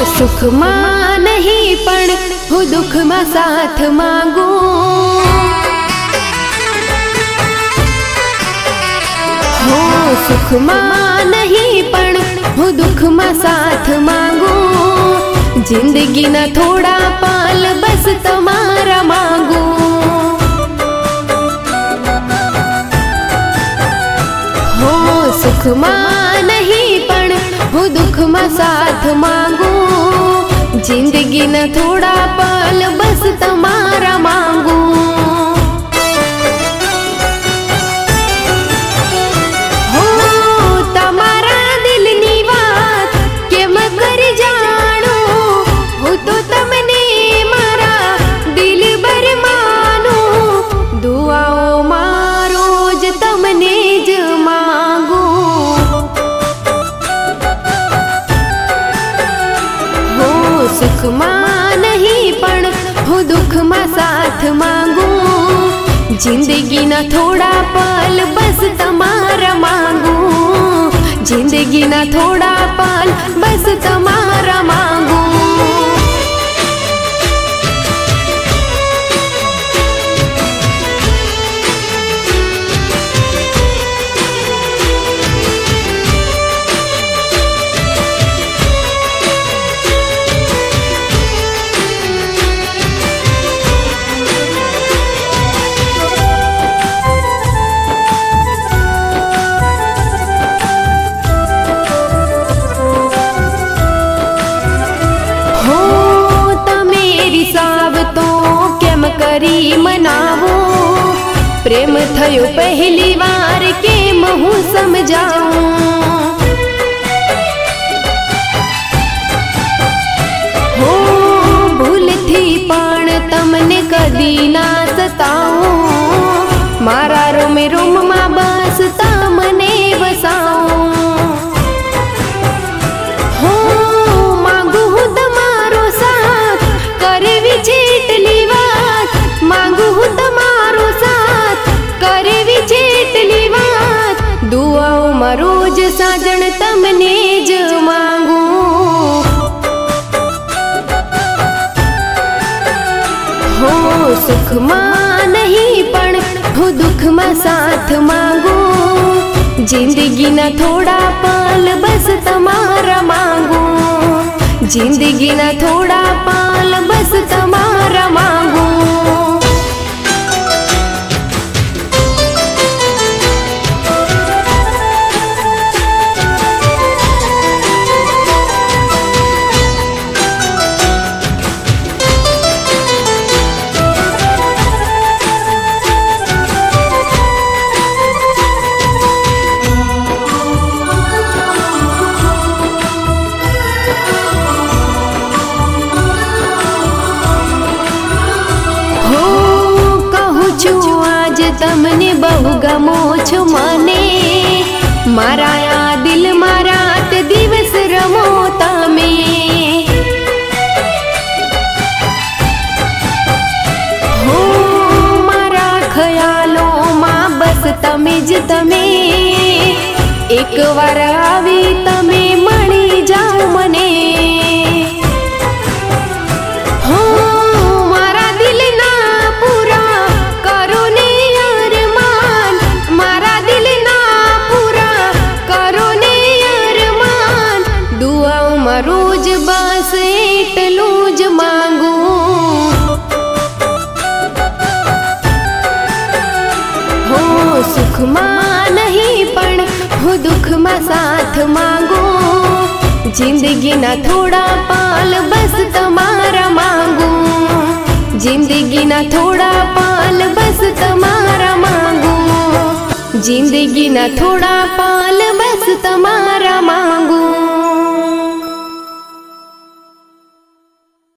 सुख में नहीं पण હું दुख में साथ मांगू। हो सुख में नहीं पण હું दुख में साथ मांगू। जिंदगी ना थोड़ा पाल बस तुम्हारा मांगू। हो सुख में नहीं पण હું दुख में साथ मांगू। जिंदगी ना थोड़ा पाल बस तुम्हारा मांगू। हो तमारा दिल नी बात के मैं कर जाणू। हो तो तमने मारा दिल बर मानू। दुआओ मारो ज तमने ज मांगू। हो सुख में नहीं पण હું दुख में साथ मांगू। जिंदगी ना थोड़ा पल बस तुम्हारा मांगू। जिंदगी ना थोड़ा पल बस तुम्हारा मांगू। करी मनावो प्रेम थयो पहली बार के महू समझाऊं। हो भूल थी पण तमने कदी ना सताऊं। मारा रोम रोम में बस तमने बसाऊं। हो मांगू हूँ तमारो साथ करे विचेटली मांगू हूँ तमारो साथ करे विचेटली बात। दुआओं में रोज साजन तमने ज मांगू। हो सुख में नहीं पण હું दुख में साथ मांगू। जिंदगी ना थोड़ा पल बस तुम्हारा मांगू। जिंदगी ना थोड़ा पल बस तुम्हारा मांगू। तमने बहु गमो छो मने मारा आ दिल मारा ते दिवस रमो तमे। हो मारा ख्यालो मां बस तमे ज तमे। एक वार आवी तमे मळी जाओ मने। हो मारा दिल ना पूरा करो ने रोज बस एटलू ज मांगू। हो सुख में नहीं पण હું दुख में साथ मांगू। जिंदगी ना थोड़ा पाल बस तुम्हारा मांगू। जिंदगी ना थोड़ा पाल बस तुम्हारा मांगू। जिंदगी ना थोड़ा पाल बस तुम्हारा मांगू।